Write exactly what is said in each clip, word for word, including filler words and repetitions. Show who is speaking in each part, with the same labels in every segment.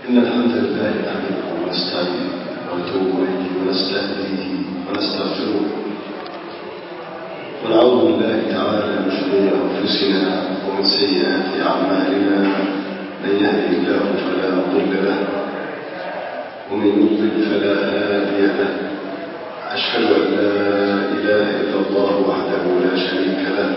Speaker 1: إن الحمد لله نحمده ونستعينه ونتوب إليه ونستهديه ونستغفره ونعوذ بالله تعالى من شرور أنفسنا ومن سيئات أعمالنا. من يهده الله فلا مضل له ومن يضلل فلا هادي له. أشهد أن لا إله إلا الله وحده لا شريك له،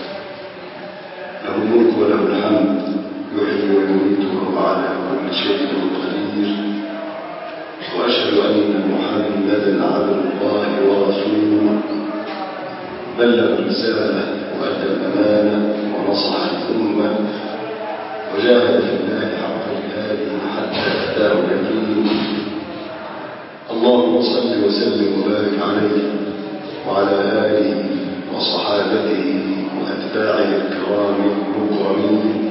Speaker 1: له الملك وله الحمد، يحيي ويميت وهو على كل شيء قدير. وأشهد أن محمدا عبد الله ورسوله، بلغ الرسالة وأدى الأمانة ونصح الأمة وجاهد في الله حق جهاده حتى أتاه اليقين. اللهم صل وسلم وبارك عليه وعلى آله وصحابته وأتباعه الكرام المكرمين.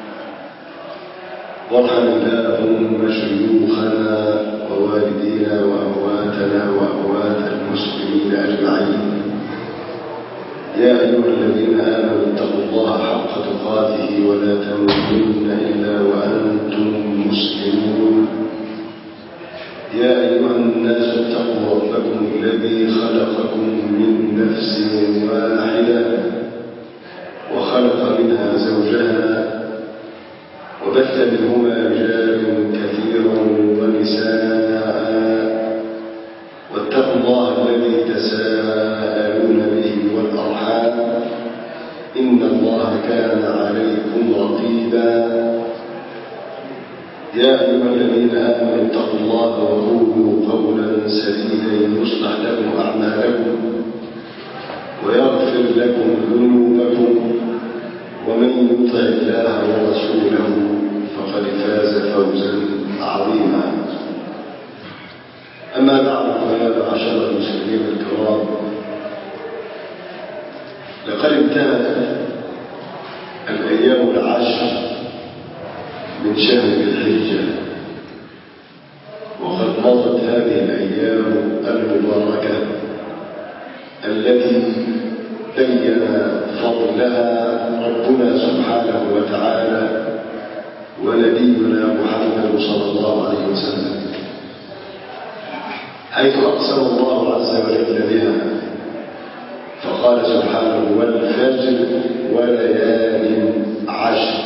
Speaker 1: وارحم اللهم شيوخنا ووالدينا وأمواتنا وأموات المسلمين أجمعين. يا أيها الذين آمنوا اتقوا الله حق تقاته ولا تموتن إلا وأنتم مسلمون. يا أيها الناس اتقوا ربكم الذي خلقكم من نفس واحدة وخلق منها زوجها وبث منهما رجالا كثيرا ونساء، واتقوا الله الذي تساءلون به والأرحام، إن الله كان عليكم رقيبا. يا أيها الذين آمنوا اتقوا الله وقولوا قولا سديدا يصلح لكم أعمالكم ويغفر لكم ذنوبكم، ومن يطع الله ورسوله فقد فاز فوزا عظيما. أما بعد، فيا معشر المسلمين الكرام، لقد انتهت الأيام العشر من شهر ذي الحجة، وقد مضت هذه الأيام المباركة التي بين فضلها ربنا سبحانه وتعالى ونبينا محمد صلى الله عليه وسلم، حيث أقسم الله عز وجل بها فقال سبحانه: والفجر وليال عشر.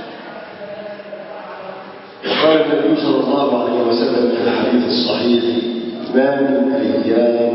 Speaker 1: وقال النبي صلى الله عليه وسلم في الحديث الصحيح: ما من أيام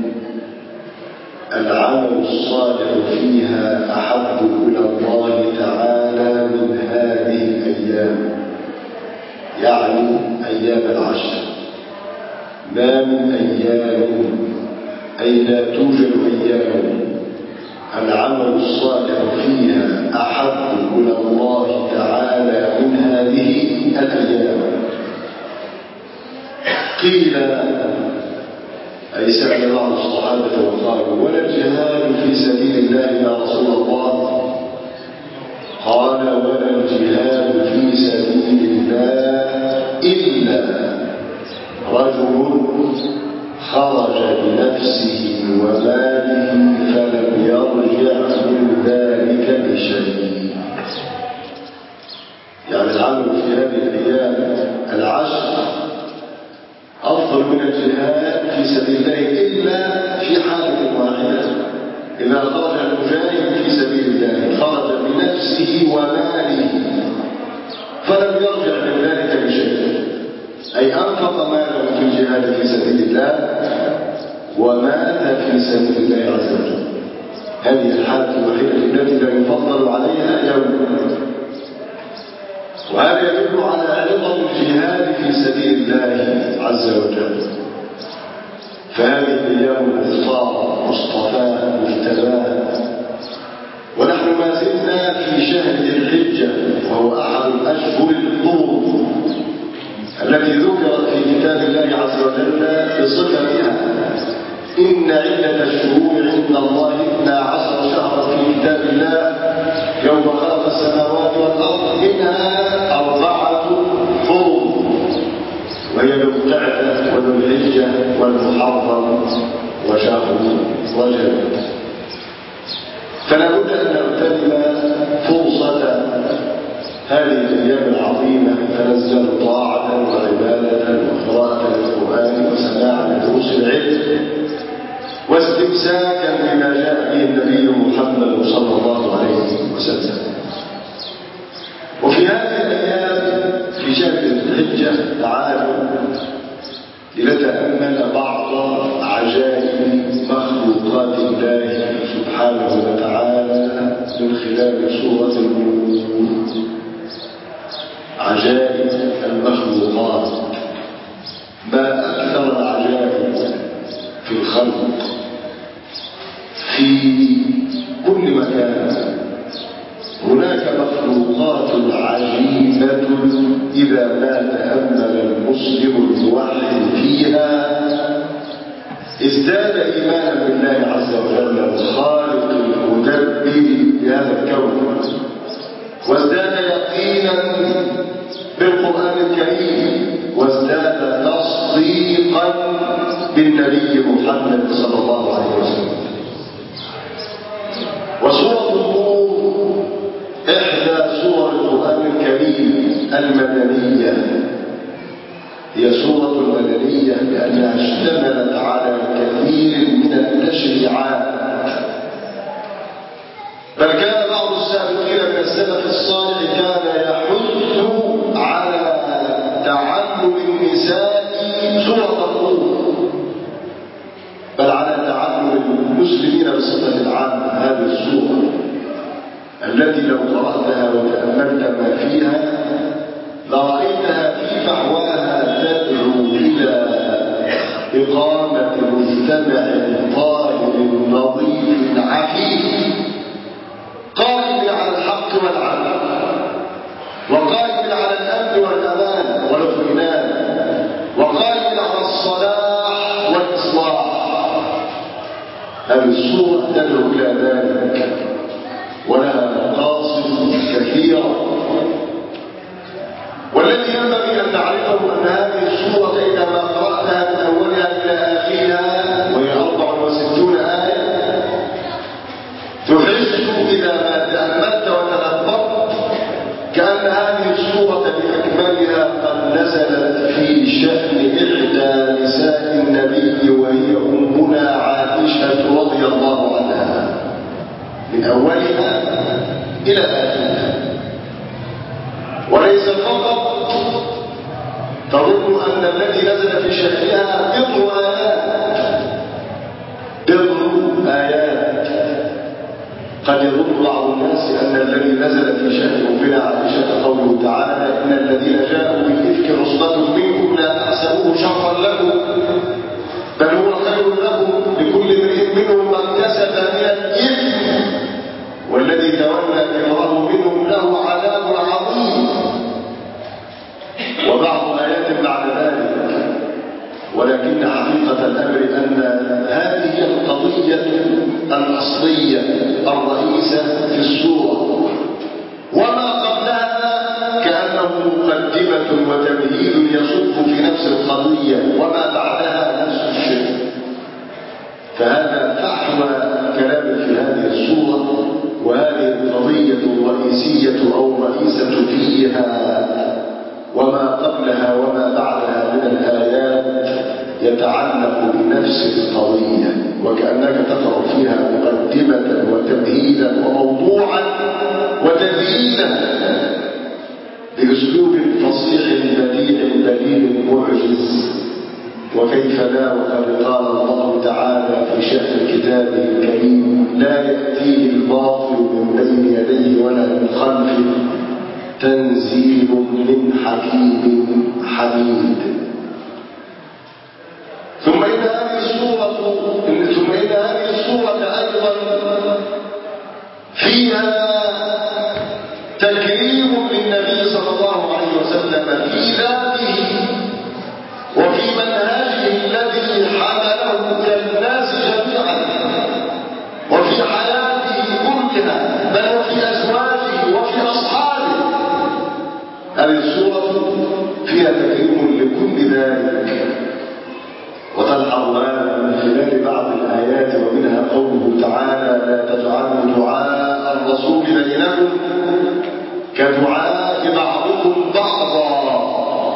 Speaker 1: العمل الصالح فيها أحب إلى الله تعالى من هذه الأيام، يعني أيام العشر. ما من أيام، أي لا توجد أيام العمل الصالح فيها أحب إلى الله تعالى من هذه الأيام. قيل، أي سأل بعض الصحابة وقالوا: ولا الجهاد في سبيل الله يا رسول الله؟ قال: ولا الجهاد في سبيل الله إلا رجل خرج بنفسه وماله فلم يرجع من ذلك بشيء. يعني العمل في هذه الأيام العشر أفضل من الجهاد في سبيل الله إلا في حالة واحدة: إذا خرج المجاهد في سبيل الله خرج بنفسه وماله فلم يرجع من ذلك بشيء، أي أنفق ماله في الجهاد في سبيل الله ومات في سبيل الله عز وجل. هذه الحالة الوحيدة التي لا يفضل عليها يوم. وهذا يدل على عظم الجهاد في سبيل الله عز وجل. فهذه الأيام مختارة مصطفاة مجتباة، ونحن ما زلنا في شهر ذي الحجة، وهو أحد الأشهر الحرم التي ذكرت في كتاب الله عز وجل بصفتها: إن عدة الشهور عند الله اثنا عشر شهرا في كتاب الله يوم خلق السماوات والأرض منها أربعة حرم، وهي ذو القعدة وذو الحجة والمحرم وشهر رجب. فلا بد أن نغتنم فرصة هذه الأيام العظيمة فنزداد طاعة إمساكا بما جاء به النبي محمد صلى الله عليه وسلم. وفي هذه الأيام في شهر الحجة تعالوا لنتأمل بعض عجائب مخلوقات الله سبحانه وتعالى من خلال سورة المؤمنون. عجائب المخلوقات، ما أكثر العجائب في الخلق في كل مكان. هناك مخلوقات عجيبة إذا ما تأمل المسلم الموحد فيها ازداد إيمانا بالله عز وجل الخالق المدبر لهذا الكون، وازداد يقينا بالقرآن الكريم، وازداد تصديقا بالنبي محمد صلى الله عليه وسلم. وسورة النور إحدى سور القرآن الكريم المدنية، هي سورة المدنية لأنها اشتملت على كثير من التشريعات، بل كان بعض السابقين من السلف الصالح كان يحث على تعلم النساء سورة النور، بل على تعلم المسلمين بصفة عامة هذه السورة التي لو قرأتها وتأملت ما فيها لرأيتها في فحواها تدعو إلى إقامة مجتمع طاهر نظيف عفيف قائم على الحق والعدل، وقائم على الأمن والأمان والاطمئنان، وقائم على الصلاح والإصلاح. هذه السورة تدعو إلى ذلك ولها مقاصد كثيرة. والذي ينبغي أن نعرفه أن هذه السورة إذا ما قرأتها من أولها إلى آخرها وهي أربع وستون آية تحس إذا ما تأملت وتدبرت كأن هذه السورة بأكملها قد نزلت في شأن إحدى نساء النبي وهي أمنا عائشة رضي الله عنها من أولها إلى آخرها. وليس فقط تظن أن الذي نزل في شأنها بضع آيات بضع آيات قد يظن بعض الناس أن الذي نزل في شأن أمنا عائشة قوله تعالى إن الذين جاءوا بالإفك عصبة منكم لا تحسبوه شرا لكم بل هو خير لكم لكل امرئ منهم ما اكتسب من الإثم والذي تولى كبره منهم له عذاب عظيم، وبعض آيات بعد ذلك. ولكن حقيقة الأمر أن هذه هي القضية الأصلية الرئيسة في السورة، وما قبلها كأنه مقدمة وتمهيد يصب في نفس القضية، وما بعدها نفس الشيء. فهذا فحوى الكلام في هذه السورة، وهذه القضية الرئيسية أو الرئيسة فيها وما قبلها وما بعدها من الآيات يتعلق بنفس القضية، وكأنك تقرأ فيها مقدمة وتمهيدا وموضوعا وتبيينا بأسلوب فصيح بديع بليغ معجز. وكيف لا وقد قال الله تعالى في شأن كتابه الكريم لا يأتيه الباطل من بين يديه ولا من خلفه تنزيل من حكيم حميد. ثم إن هذه السورة ثم إن هذه السورة أيضا فيها تكريم للنبي صلى الله عليه وسلم في ذاته وفي منهجه الذي حمله كالناس جميعا وفي حياته كلها بل وفي أزواجه وفي أصحابه. هذه السورة فيها تكريم لكل ذلك، وتلحظ هذا من خلال بعض الآيات ومنها قوله تعالى لا تجعلوا دعاء الرسول بينكم كدعاء بعضكم بعضا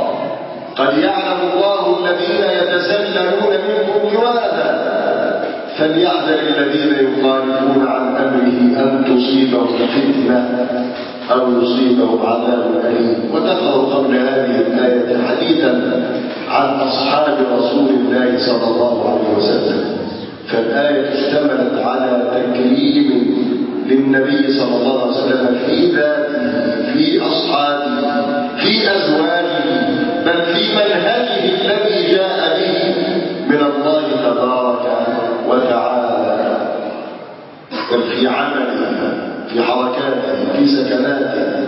Speaker 1: قد يعلم الله الذين يتسللون منكم لواذا فليحذر الذين يخالفون عن أمره أن تصيبهم فتنة أو يصيبهم عذاب أليم. وذكروا قبل هذه الآية حديثا عن أصحاب رسول الله صلى الله عليه وسلم، فالآية اشتملت على تكريم للنبي صلى الله عليه وسلم في ذاته، في أصحابه، في أزواجه، بل في منهجه الذي جاء به من الله تبارك وتعالى، بل في عمله، في حركاته، في سكناته.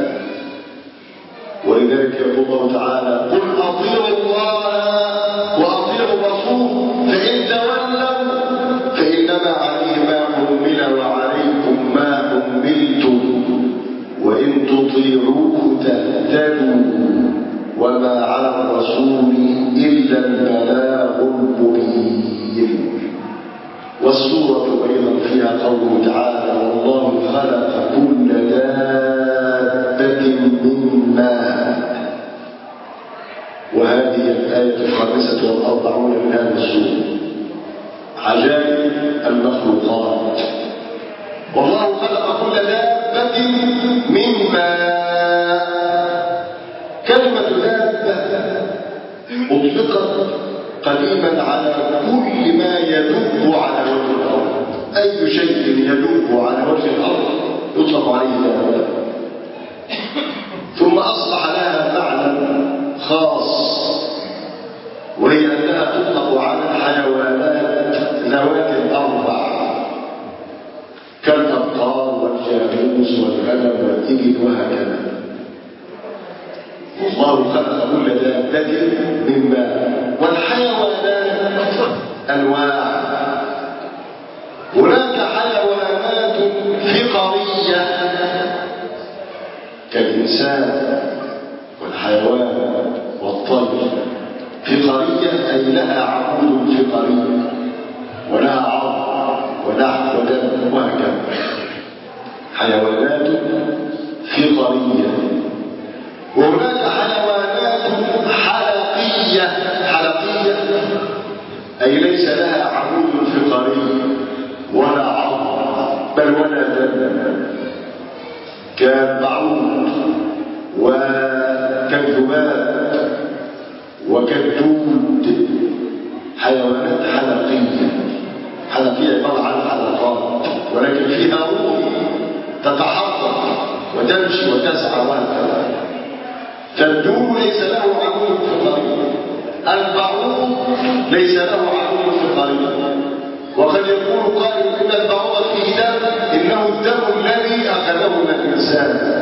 Speaker 1: ولذلك يقول الله تعالى: قل أطيعوا الله وأطيعوا الرسول فإن تولوا فإنما عليه ما حمل وعليكم ما حملتم وإن تطيعوه تهتدوا وما على الرسول إلا البلاغ المبين. والسورة أيضا فيها قوله تعالى: والله خلق كل دابة من ماء. وهذه الآية الخامسة والأربعون من هذه السورة. عجائب المخلوقات. والله خلق كل دابة من ماء. كلمة دابة أطلقت قديما على كل ما يدب على وجه الأرض. أي شيء يدب على وجه الأرض يطلق عليه دابة. ثم أصبح لها معنى خاص، وهي أنها تطلق على الحيوانات ذوات الأربع كالأبقار والجاموس والغنم والإبل وهكذا. والله خلق كل دابة من ماء. والحيوانات أنواع. هناك حيوانات فقرية كالإنسان والحيوان والطير. فقرية أي لها عقول فقري ولها عظم ولحم ودم وهكذا. حيوانات فقرية. وهناك حيوانات حلقية. حلقية أي ليس لها عمود فقري ولا عظم بل ولا دم، كالبعوض وكالذباب وكالدود. حيوانات حلقية. حلقية عبارة عن حلقات ولكن فيها روح تتحرك وتمشي وتسعى وهكذا. فالدود ليس له عمود فقري. البعوض ليس له عمود فقري. وقد يقول قائل ان البعوض فيه دم، انه الدم الذي اخذه من الانسان.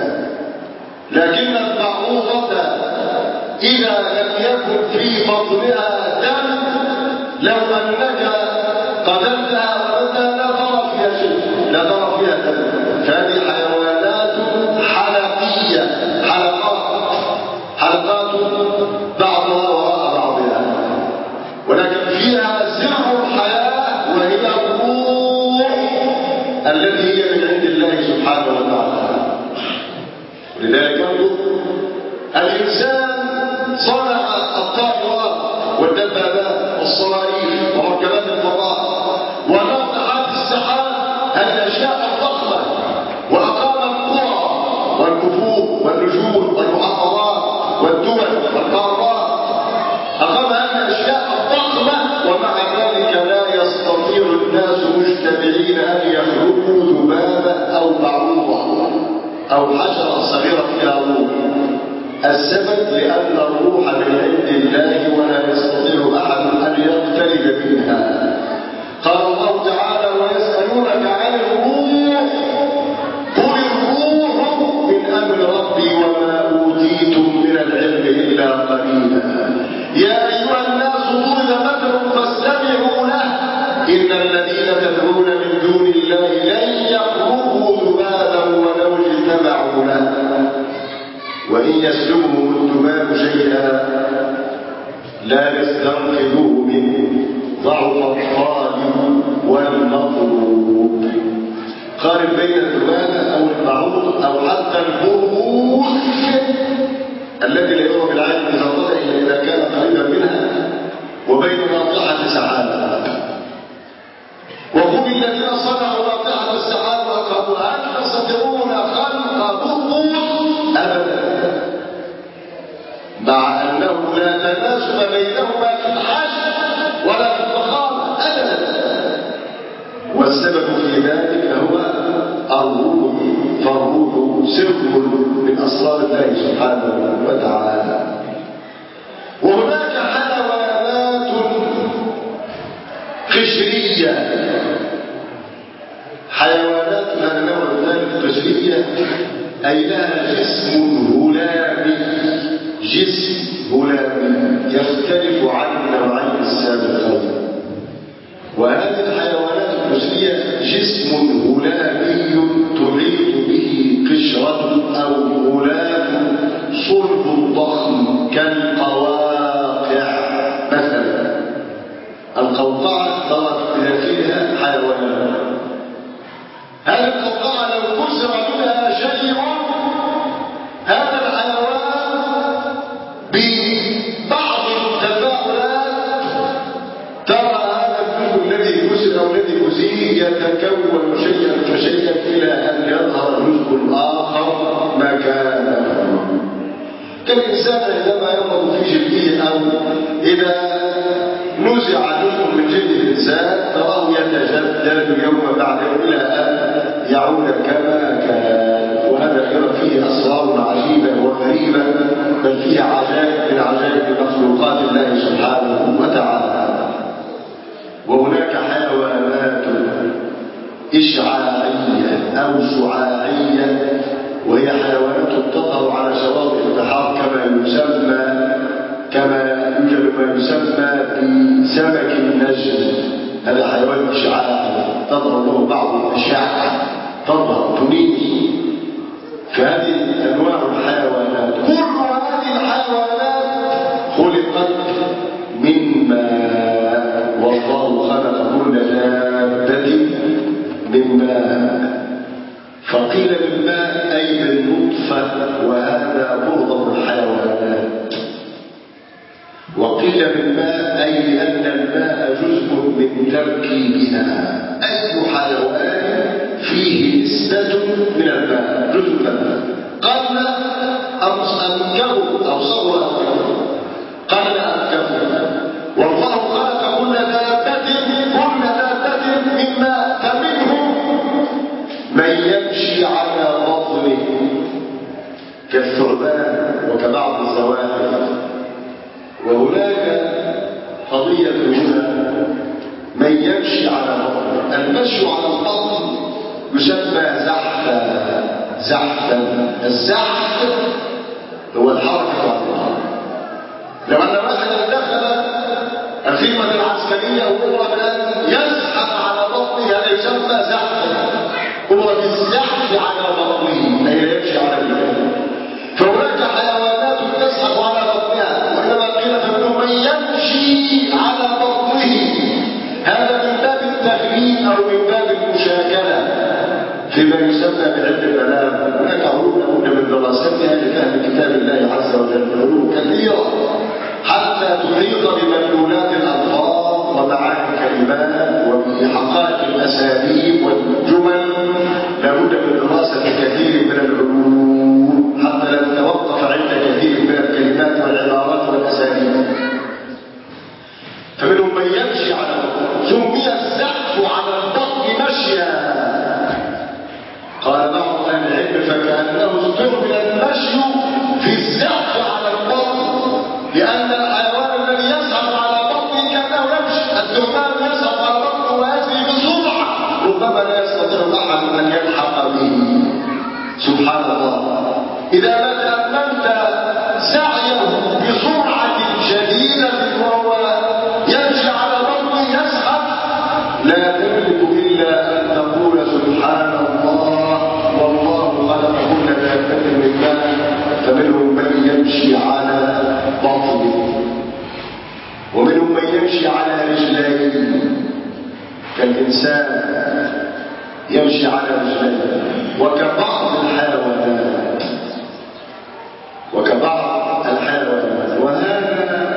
Speaker 1: لكن البعوضة اذا لم يكن في بطنها دم لو انك قتلتها ومتى لا ترى فيها شيء، لا ترى فيها دم. فهذه حيوانات حلقية. حلقات حلقات بعضها وراء بعضها، ولكن فيها سر الحياة وهي الروح التي هي من عند الله سبحانه وتعالى. ولذلك يقول الإنسان صنع الطائرات والدبابات والصواريخ ومركبات الفضاء وناطحات السحاب، هذه الأشياء الضخمة، وأقام القرى والكفور والنجوم والمحافظات والدول والقارات. أقام هذه الأشياء الضخمة ومع ذلك لا يستطيع الناس مجتمعين أن يخلقوا ذبابة أو بعوضة أو حشرة صغيرة فيها روح. السبب لأن الروح من عند الله ولا يستطيع أحد أن يقترب منها. قال الله تعالى: ويسألونك عن الروح قل الروح من أمر ربي وما أوتيتم من العلم إلا قليلا. يا أيها الناس ضرب مثل فاستمعوا له إن الذين تدعون من دون الله لن يخلقوا ذبابا ولو اجتمعوا له وإن يسلبهم الذباب شيئا لا يستنقذوه منه ضعف الطالب والمطلوب. قارن بين الذبابة أو البعوض أو حتى البرغوث الذي لا يرى بالعين المجردة إلا إذا كان قريبا منها وبين ناطحة سحابة. لا تناسب بينهما في الحجم ولا في الضخامة أبدا، والسبب في ذلك هو الروح، فالروح سر من أسرار الله سبحانه وتعالى. وهناك حيوانات قشرية، حيوانات هذا النوع الثالث قشرية، أي لها جسم هلامي، جسم هلامي يختلف عن النوعين السابقين. وهذه الحيوانات القشرية جسم هلامي تحيط به قشرة أو غلاف صلب ضخم كالقواقع مثلا. القوقعة ضرب بداخلها حيوانات، هذه القوقعة لو كسر منها شيء هذا الحيوان ببعض التفاعلات ترى هذا الجزء الذي كسر او الذي أزيل يتكون شيئا فشيئا الى ان يظهر جزء اخر مكانه. كالانسان عندما يمرض في جلده او اذا نزع جزء من جلد الانسان تراه يتجدد يوم بعد يوم الى ان يعود كما كان. وهذا ايضا فيه اسرار عجيبه وغريبه، بل فيها عجائب من عجائب مخلوقات الله سبحانه وتعالى. وهناك حيوانات إشعاعية أو شعاعية، وهي حيوانات تظهر على شواطئ البحار كما يسمى كما يوجد ما يسمى بسمك النجم. هذا حيوان إشعاعي تظهر له بعض الأشعة، تظهر تنير. فهذه أنواع الحيوانات، كل هذه الحيوانات خلقت من ماء، والله خلق كل دابة من ماء. فقيل من ماء أي من نطفة، وهذا معظم الحيوانات. وقيل من ماء أي لأن الماء جزء من تركيبها، أي حيوان فيه نسبة من الماء، جزء من الماء، قل أم كبر أو صغر أم كبر، قل أم كبر. والله خلق كل دابة كل دابة من ماء، فمنهم من يمشي على بطنه كالثعبان وكبعض الزواحف. وهناك قضية هنا من يمشي على بطنه. المشي على البطن يسمى زحفا. زحفا الزحف هو الحركة على البطن. لو أن واحدا دخل الخدمة العسكرية وأمر بأن يزحف على بطنه هذا يسمى زحفا، أمر بالزحف على بطنه أي لا يمشي على الجبل. فهناك حيوانات تزحف على بطنها، وإنما قيل فمنهم من يمشي على بطنه، هذا من باب التغليب أو من باب المشاكلة فيما يسمى بعلم البلاغة. هناك علوم لابد من دراستها لفهم كتاب الله عز وجل، علوم كثيرة حتى تحيط بمدلولات الألفاظ ومعاني الكلمات وبحقائق الأساليب والجمل. لابد من دراسة كثير من العلوم حتى لا نتوقف عند كثير من الكلمات والعبارات والأساليب. فمنهم من يمشي على البطن، سمي الزحف على البطن مشيا. قال بعض أهل العلم فكأنه استعمل المشي في الزحف على البطن، لأن الحيوان الذي يزحف على بطنه كأنه يمشي. الثعبان يزحف على بطنه ويجري بسرعة ربما لا يستطيع أحد أن يلحق به. سبحان الله. إذا ما تأملت سعيه بسرعة شديدة وهو يمشي على بطنه يزحف، لا تملك إلا أن تقول سبحان الله، والله خلق كل دابة من ماء، فمنهم من يمشي على بطنه ومنهم من يمشي على رجليه كالإنسان يمشي على رجليه، وكبعض الحيوانات وكبعض الحيوانات. وهذا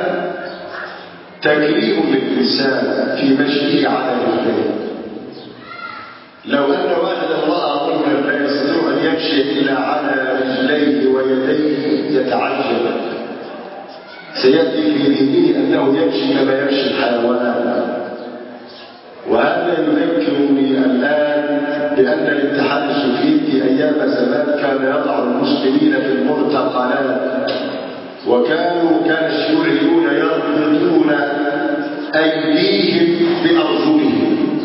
Speaker 1: تكليف للإنسان في مشيه على رجليه. لو أن واحدا رأى رجلا لا يستطيع أن يمشي إلا على رجليه ويديه يتعجب، سيأتي في ذهنه أنه يمشي كما يمشي الحيوان. وهذا يذكرني الآن بأن الاتحاد السوفيتي أيام زمان كان يضع المسلمين في المعتقلات، وكانوا كان الشيوعيون يربطون أيديهم بأرجلهم.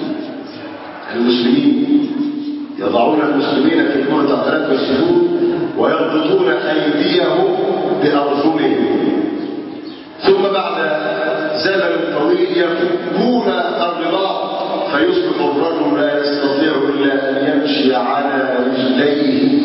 Speaker 1: المسلمين يضعون المسلمين في المعتقلات والسجون ويربطون أيديهم بأرجلهم، ثم بعد زمن طويل يفكون الرباط فيصبح الرجل لا يستطيع إلا أن يمشي على رجليه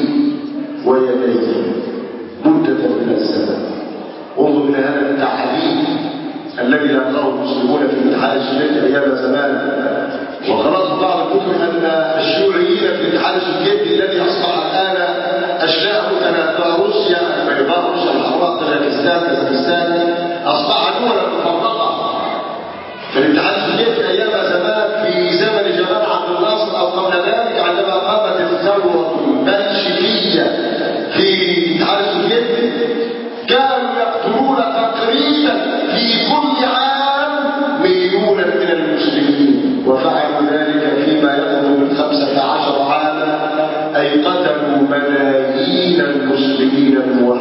Speaker 1: ويديه مدة من الزمن. انظر إلى هذا التعليم الذي لقاه المسلمون في الاتحاد السوفيتي أيام زمان. وقرأت بعض الكتب أن الشيوعيين في الاتحاد السوفيتي الذي أصبح الآن أشلاء كما روسيا البيضاء، روسيا الحمراء، طاجيكستان، كازاخستان، أصبح دولا مفرقة. فالاتحاد السوفيتي أيام زمان في زمن جمال عبد الناصر أو قبل ذلك عندما قامت الثورة البلشفية في الاتحاد السوفيتي كانوا يقتلون تقريبا في كل عام مليونا من المسلمين، وفعلوا ذلك فيما يقرب من خمسة عشر عاما، أي قتلوا ملايين المسلمين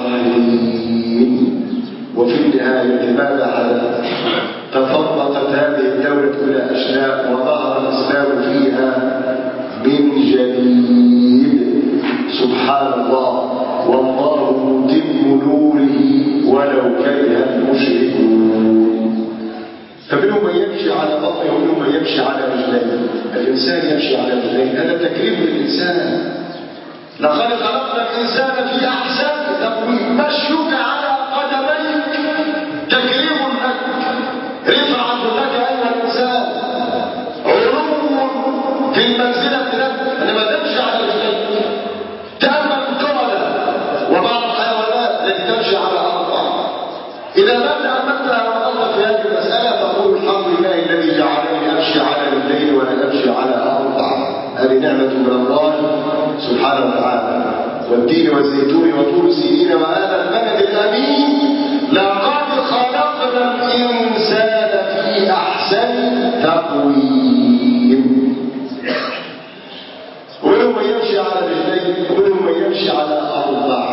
Speaker 1: الموحدين. وفي النهاية ماذا حدث؟ تفرقت هذه الدولة إلى أشلاء وظهر الإسلام فيها من جديد. سبحان الله، والله متم نوره ولو كره المشركون. فمنهم من يمشي على بطنه ومنهم من يمشي على رجليه. الإنسان يمشي على رجليه، هذا تكريم للإنسان. لقد خلقنا الإنسان في أحسن تقويم. مشيك على قدميك تكريم لك، رفعة لك أيها الإنسان، علو في المنزلة لك لما تمشي على رجليك. تأمل القردة وبعض الحيوانات التي تمشي على أربع. إذا ما تأملتها ونظرت في هذه المسألة تقول الحمد لله الذي جعلني أمشي على رجلين ولا أمشي على أربع. هذه نعمة من الله سبحانه وتعالى. والتين والزيتون وطور سينين وهذا البلد الأمين لقد خلقنا الإنسان في أحسن تقويم. ومنهم من يمشي على رجلين ومنهم من يمشي على أربع.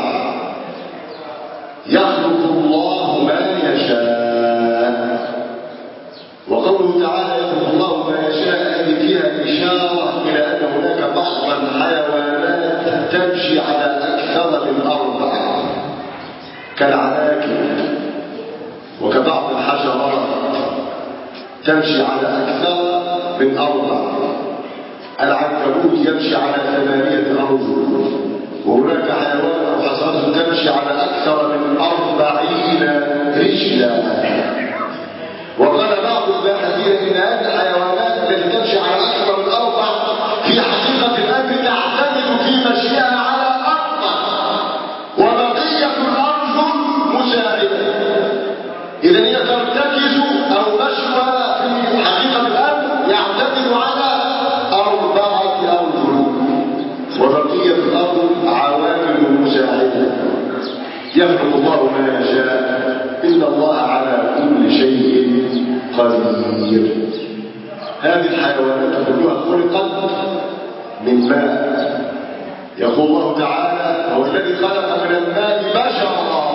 Speaker 1: يخلق الله ما يشاء. وقوله تعالى يخلق الله ما يشاء هذه فيها إشارة إلى أن هناك بعض الحيوانات تمشي على أكثر من أربع كالعناكب، وكبعض الحشرات تمشي على أكثر من أربع. العنكبوت يمشي على ثمانية أرجل، وهناك حيوان أو حشرات تمشي على أكثر من أربعين رجلا. وقال بعض الباحثين إن هذه الحيوانات التي تمشي على أكثر من أربع في حقيقة الأمر تعتمد في مشيها على أربع، وبقية الأرجل مساعدة. إذا هي ترتكز أو مشوها في حقيقة الأمر يعتمد على أربعة أرجل، وبقية الأرجل عوامل مساعدة. يخلق الله ما يشاء، إن الله على كل شيء قدير. هذه الحيوانات كلها خلقت من ماء. يقول الله تعالى هو الذي خلق من الماء بشرا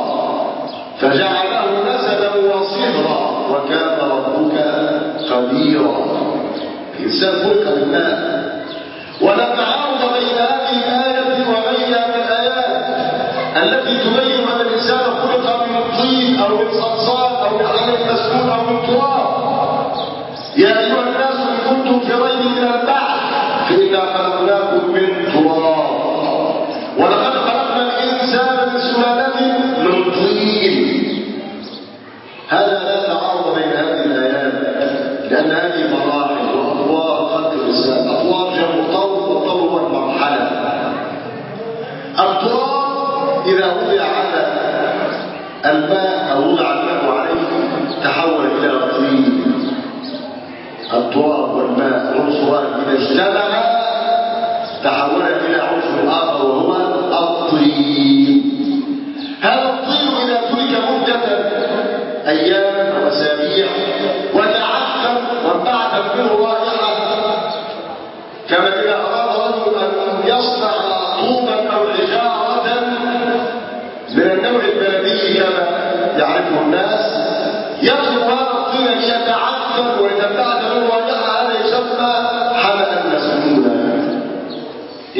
Speaker 1: فجعله نسبا وصهرا وكان ربك قديرا. الإنسان خلق من ماء. ولا تعارض بين هذه الآية وغيرها من الآيات التي تبين أن الإنسان خلق من طين أو من صلصال أو من حجر مسنون أو من تراب. يا أيها الناس إن كنتم في ريب من البعث فإنا خلقناكم من تراب ولقد خلقنا الإنسان من سلالة من طين. هذا لا تعارض بين هذه الآيات، لأن هذه مراحل وأطوار خلق الإنسان. أطوار جمع طور، والطور هو المرحلة. التراب إذا وضع على الماء أو وضع الماء عليه تحول إلى طين. التراب والماء عنصران إذا اجتمعا تحول إلى عنصر آخر وهو الطين. هذا الطين إذا ترك مدة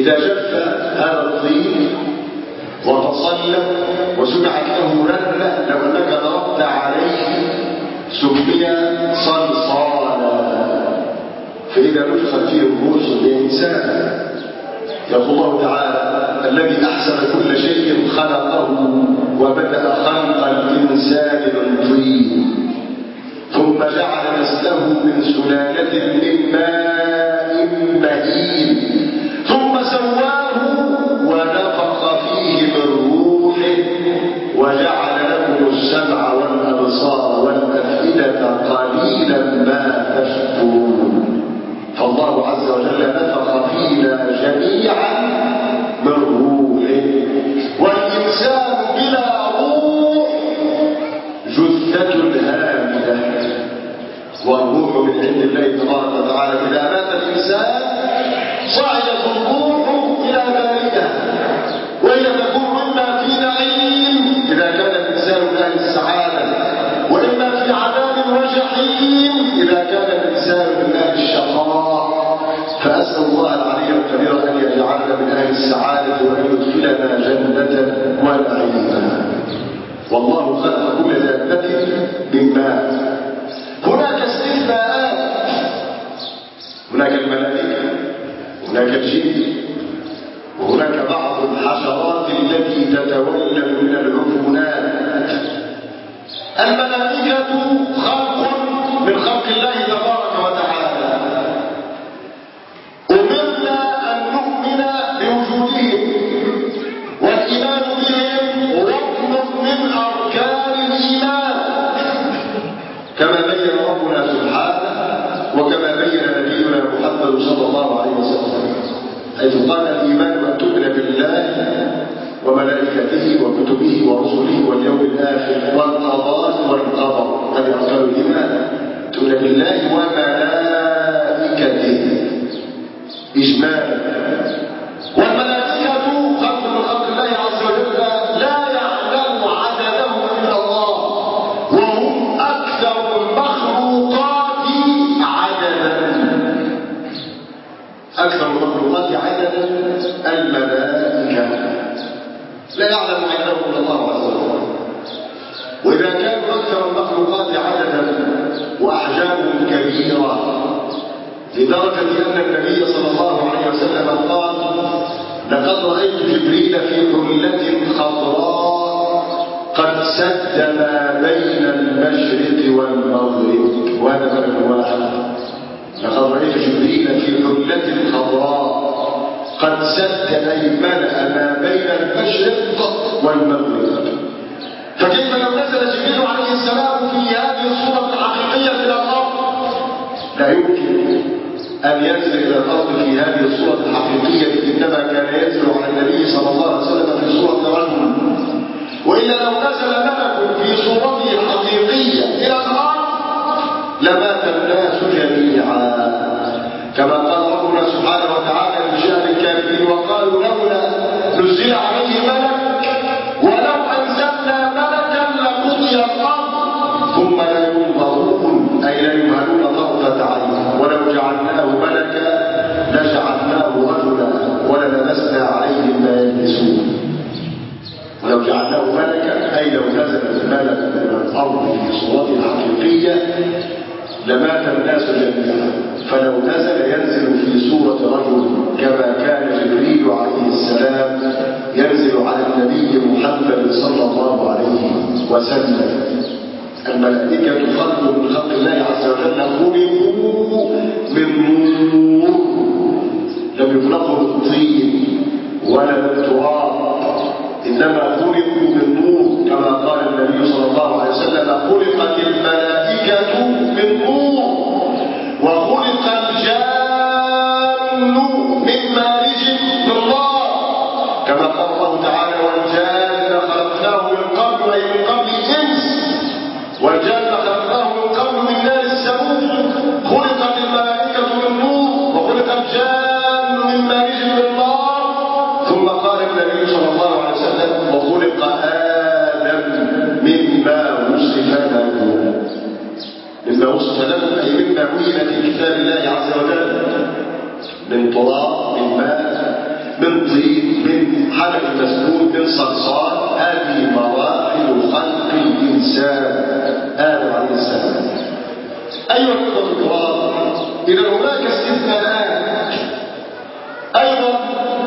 Speaker 1: إذا جف هذا الطين وتصلب وسمعت له رنة لو أنك ضربت عليه سمي صلصالا. فإذا نفخت فيه الروح الإنسان. يقول الله تعالى: الذي أحسن كل شيء خلقه وبدأ خلق الإنسان من طين ثم جعل نسله من سلالة من ماء مهين ثم سواه ونفخ فيه من روحه وجعل لكم السمع والأبصار والأفئدة قليلا ما تشكرون. فالله عز وجل نفخ فينا جميعا من روحه. والإنسان بلا روح جثة هامدة، والروح من عند الله تبارك وتعالى. إذا مات الإنسان صعدت الروح إلى بارئها، وهي تكون إما في نعيم إذا كان الإنسان من أهل السعادة، وإما في عذاب وجحيم إذا كان الإنسان من أهل الشقاء. فأسأل الله العلي القدير أن يجعلنا من أهل السعادة وأن يدخلنا جنة ونعيما. والله خلق كل ذات من ماء. هناك استثناءات، هناك الملائكة، هناك الجن، وهناك بعض الحشرات التي تتولد من العفونات. الملائكة خلق من خلق الله تبارك وتعالى، أمرنا أن نؤمن بوجودهم، والإيمان بهم ركن من أركان الإيمان كما بين ربنا سبحانه وكما بين نبينا محمد صلى الله عليه وسلم، حيث قال: الإيمان أن تؤمن بالله وملائكته وكتبه ورسله واليوم الآخر والقضاء والقدر. هذه أركان الإيمان، تؤمن بالله وملائكته إجمالا. والملائكة خلق من خلق الله عز وجل لا يعلم عددهم إلا الله، وهم أكثر المخلوقات عددا. أكثر المخلوقات عددا الملائكة، لا يعلم عددهم إلا الله عز وجل. وإذا كانوا أكثر المخلوقات عددا وأحجامهم كبيرة لدرجة أن النبي صلى الله عليه وسلم قال: لقد رأيت جبريل في حلة خضراء قد سد ما بين المشرق والمغرب. وهذا ملك واحد. لقد رأيت جبريل في حلة خضراء قد سد أي ملأ ما بين المشرق والمغرب. فكيف لو نزل جبريل عليه السلام في هذه الصورة الحقيقية إلى الأرض؟ لا يمكن أن ينزل إلى الأرض في هذه الصورة الحقيقية، إنما كان ينزل على النبي صلى الله عليه وسلم في صورة رجل. وإلا لو نزل ملك في صورته الحقيقية إلى الأرض لمات الناس جميعا، كما قال ربنا سبحانه وتعالى لشأن الكافرين: وقالوا لولا نزل عليه ملك ولو أنزلنا ملكا لقضي الأمر ثم لا ينظرون، أي لا يمهلون طرفة عين. ولو جعلناه ملكا لجعلناه رجلا وللبسنا عليهم ما يلبسون. ولو جعلناه ملكا أي لو نزل الملك من الأرض في صورته الحقيقية لمات الناس جميعا. فلو نزل ينزل في صورة رجل كما كان جبريل عليه السلام ينزل على النبي محمد صلى الله عليه وسلم. الملائكة خلق من خلق الله عز وجل، خلقوا من نور، لم يخلقوا من طين ولا من تراب، إنما خلقوا من نور كما قال النبي صلى الله عليه وسلم: خلقت الملائكة من نور وخلق الجان من مارج من نار، كما قال الله تعالى: والجان خلقناه من قبل، أي من قبل الإنس، والجان خلقناه من قبل من نار السموم. خلقت الملائكة من نور وخلق الجان من مارج من نار. ثم قال النبي صلى الله عليه وسلم: وخلق آدم مما وصف له. مما وصف له أي مما بين في كتاب الله عز وجل من تراب، من ماء، من طين، من حجر مسنون، من صلصال. هذه مراحل خلق الإنسان آدم عليه السلام. أيها الأخوة الكرام، إذا هناك استثناءات أيضا.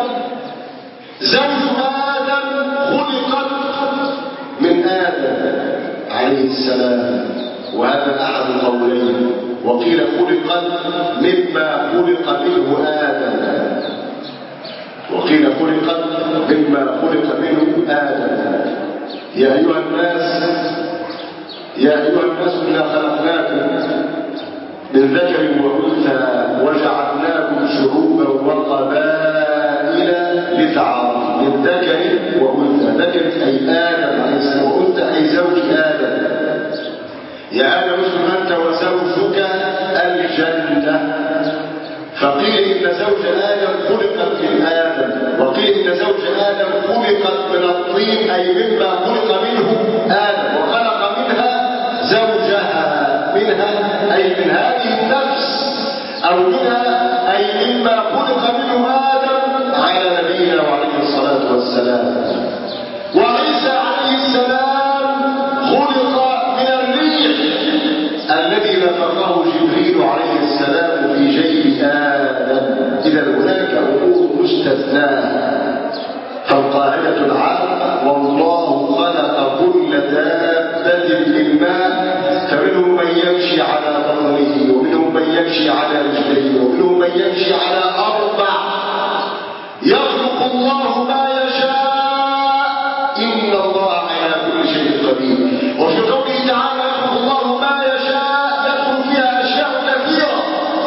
Speaker 1: زوج آدم خلقت من آدم عليه السلام، وهذا أحد القولين. وقيل خلقت مما خلق منه آدم، وقيل خلقت مما خلق منه آدم. يا أيها الناس يا أيها الناس إنا خلقناكم من ذكر وأنثى وجعلناكم شعوبا وقبائل لتعارفوا. من ذكر وأنثى، ذكر أي آدم عليه السلام، وأنثى أي زوج آدم. يا آدم اسكن أنت وزوجك الجنة. فقيل إن زوج آدم خلقت من آدم، وقيل إن زوج آدم خلقت من الطين أي مما خلق منه آدم، وخلق منها زوجها. منها أي من هذه النفس، أو منها أي مما خلق منه آدم على نبينا وعليه الصلاة والسلام. وعيسى عليه السلام خلق من الريح الذي نفخه جبريل عليه السلام في جيب آدم. إذا هناك أمور مستثناة. فالقاعدة العامة: والله خلق كل دابة من ماء، فمنهم من يمشي على بطنه، ومنهم من يمشي على رجليه، ومنهم من يمشي على أربع. يخلق الله ما يشاء، إن الله على كل شيء قدير. وفي قوله تعالى: يخلق الله ما يشاء، يدخل فيها أشياء كثيرة.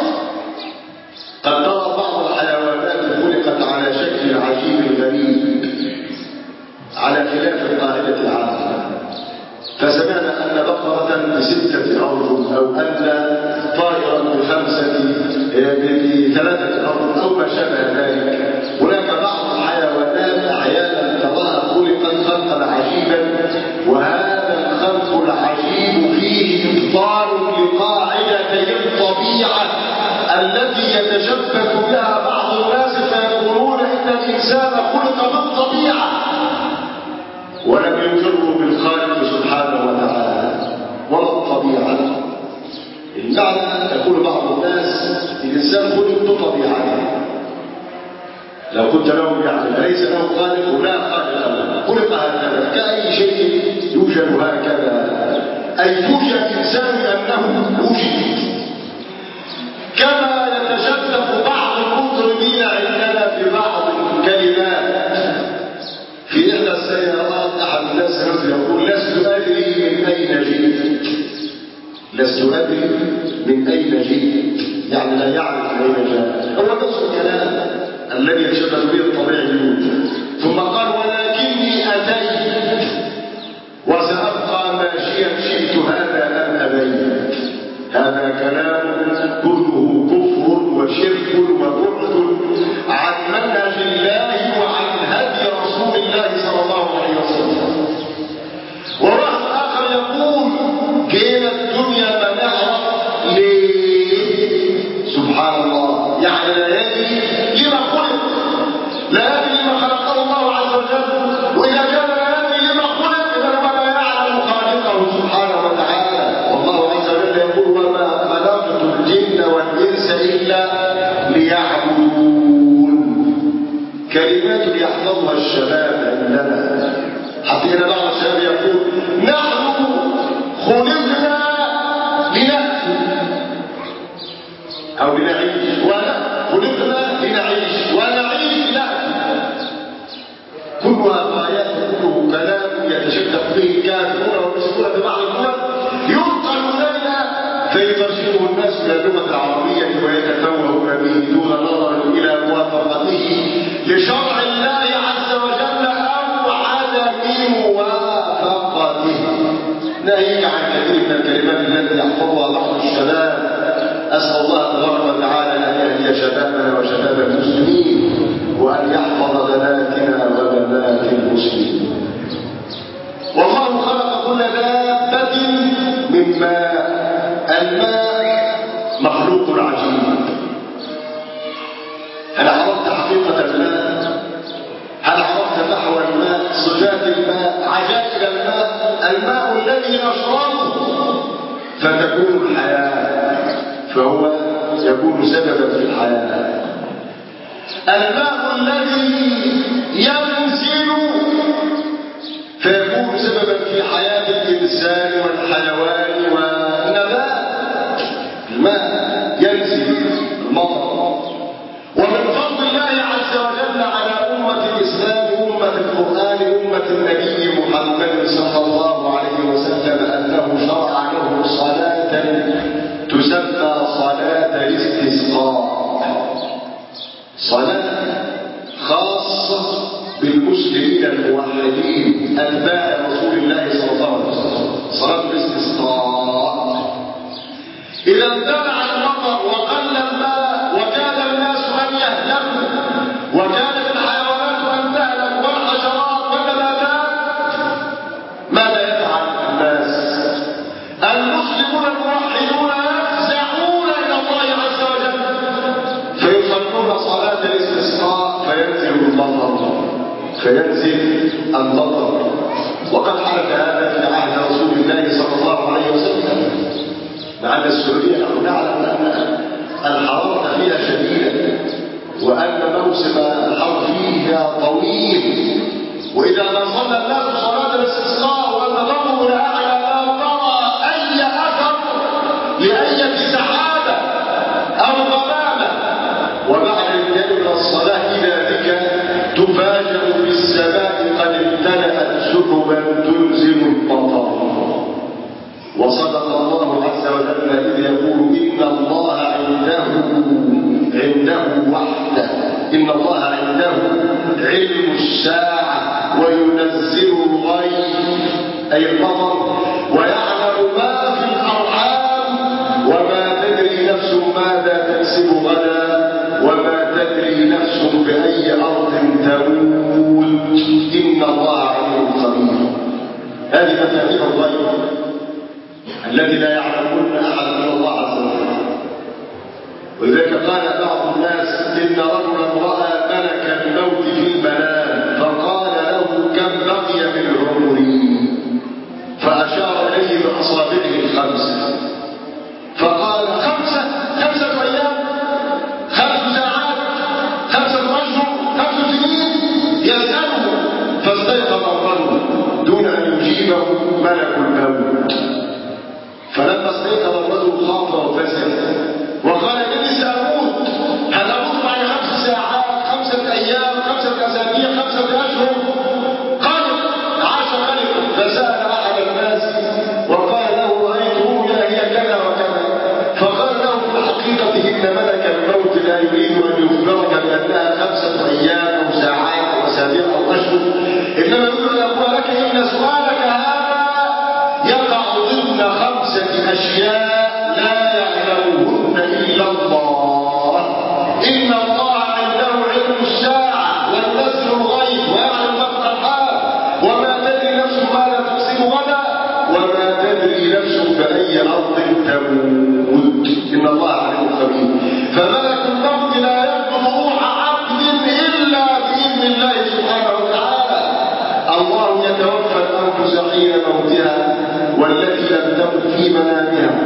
Speaker 1: قد ترى بعض الحيوانات خلقت على شكل عجيب غريب على خلاف القاعدة العامة. فسمعنا أن بقرة بستة أرجل، أو أن طائرا بخمسة بثلاثة أرجل، أو ما شابه ذلك. هناك بعض الحيوانات أحيانا تراها خلقت خلقا عجيبا، وهذا الخلق العجيب فيه إبطال لقاعدتي الطبيعة التي يتشبث بها بعض الناس فيقولون إن الإنسان خلق بالطبيعة، ولم يقروا بالخالق سبحانه وتعالى ولا الطبيعة. المعنى يقول بعض الناس: الإنسان خلق بطبيعته. لو قلت لهم يعني ليس له خالق، لا خالق له، خلق هكذا كأي شيء يوجد هكذا، أي يوجد إنسان لأنه وجد. كما يتشبث بعض المطربين عندنا في بعض الكلمات. في إحدى السيارات أحد الناس يقول: لست أدري من أين جئت. لست أدري من أين جئت، يعني لا يعرف من أين جاء. هو نفس الكلام الذي يتشبث به الطبيعيون. ثم قال: ولكني أتيت وسأبقى ماشيا شئت هذا أم أبيت. هذا كلام كله كفر وشرك وبعد عن منهج الله وعن هدي رسول الله صلى الله عليه وسلم. وواحد آخر يقول: جينا الدنيا ما نعرف ليه. سبحان الله، يعني لا يدري لما خلق، لا يدري لما خلقه الله عز وجل. وإذا كان لا يدري لما خلق، إذا هو لا يعلم خالقه سبحانه وتعالى. والله عز وجل يقول: وما خلقت الجن والإنس إلا ليعبدون. كلمات يحفظها الشباب عندنا. حتى إن بعض الشباب يقول: نحن خلقنا لنأكل أو لنعيش، ولا خلقنا لنعيش ونعيش لنأكل. كلها غايات، كله كلام يتشبث به الكافرون والمشركون في بعض الدول، ينقل إلينا فيترجمه الناس إلى اللغة العربية ويتفوهون به دون نظر إلى موافقته لشرع الله عز وجل أو عدم موافقته. ناهيك عن كثير من الكلمات التي يحفظها بعض الشباب. أسأل الله تبارك وتعالى أن يهدي شبابنا وشباب المسلمين، وأن يحفظ بناتنا وبنات المسلمين. والله خلق كل دابة من ماء. الماء مخلوق عجيب. هل عرفت حقيقة الماء؟ عليه أشراره فتكون الحياة، فهو يكون سببا في الحياة. الماء الذي ينزل فيكون سببا في حياة الإنسان والحيوان والنبات. الماء ينزل المطر، ومن فضل الله عز وجل على أمة الإسلام أمة القرآن أمة النبي محمد صلى الله عليه وسلم أنه شرع له صلاة تسمى صلاة الاستسقاء، صلاة خاصة بالمسلمين الموحدين أتباع رسول الله صلى الله عليه وسلم، صلاة الاستسقاء. إذا امتنع المطر وقل الماء وكاد الناس أن يهلكوا وكانت الحيوانات أن تهلك والحشرات والنباتات، ماذا يفعل الناس؟ المسلمون الموحدون يفزعون إلى الله عز وجل فيصلون صلاة الاستسقاء فينزل المطر فينزل المطر. وقد حدث هذا في عهد رسول الله صلى الله عليه وسلم. مع أن السعودية نحن نعلم أن الحرارة فيها شديدة وأن موسم الحر فيها طويل، وإذا ما صلى الناس صلاة الاستسقاء وتنظروا إلى أعلى لا ترى أي أثر لأية سحابة أو غمامة، وبعد الانتهاء من الصلاة إذا بك تفاجأ بالسماء قد امتلأت سحبا تنزل المطر. وصدق الله عز وجل إذ يقول إن الله عنده عنده وحده إن الله عنده علم الساعة وينزل الغيث أي المطر ويعلم ما في الأرحام وما تدري نفس ماذا تكسب غدا وما تدري نفس بأي أرض تموت إن الله عليم خبير. هذه مفاتيح الغيب التي لا يعلمون أحد إلا الله عز وجل. ولذلك قال بعض الناس إن رجلا رأى ملك الموت في المنام فقال له كم بقي من عمري، فأشار إليه بأصابعه الخمسة فقال خمسة خمسة أيام خمس ساعات خمسة أشهر خمس سنين يسأله، فاستيقظ الرجل دون أن يجيبه ملك الموت. فلما استيقظ الرجل خاف وفزع وقال إني سأموت، هل أموت بعد خمس ساعات خمسة أيام خمسة أسابيع خمسة أشهر؟ قال عاش ملك فسأل أحد الناس وقال له رأيت رؤيا هي كذا وكذا، فقال له في الحقيقة إن ملك الموت لا يريد أن يخبرك بأنها خمسة أيام أو ساعات أو أسابيع أو أشهر، إنما يريد أن يقول لك إن سؤالك هذا يقع ضمن خمسة أشياء لا يعلمهن إلا الله. إن الله عنده علم الساعة وينزل الغيث ويعلم ما في الأرحام وما تدري نفس ماذا تكسب غدا وما تدري نفس بأي أرض تموت إن الله عليم خبير. فملك الموت لا يقبض روح عبد إلا بإذن الله سبحانه وتعالى. الله يتوفى الأنفس حين موتها والتي لم تمت في منامها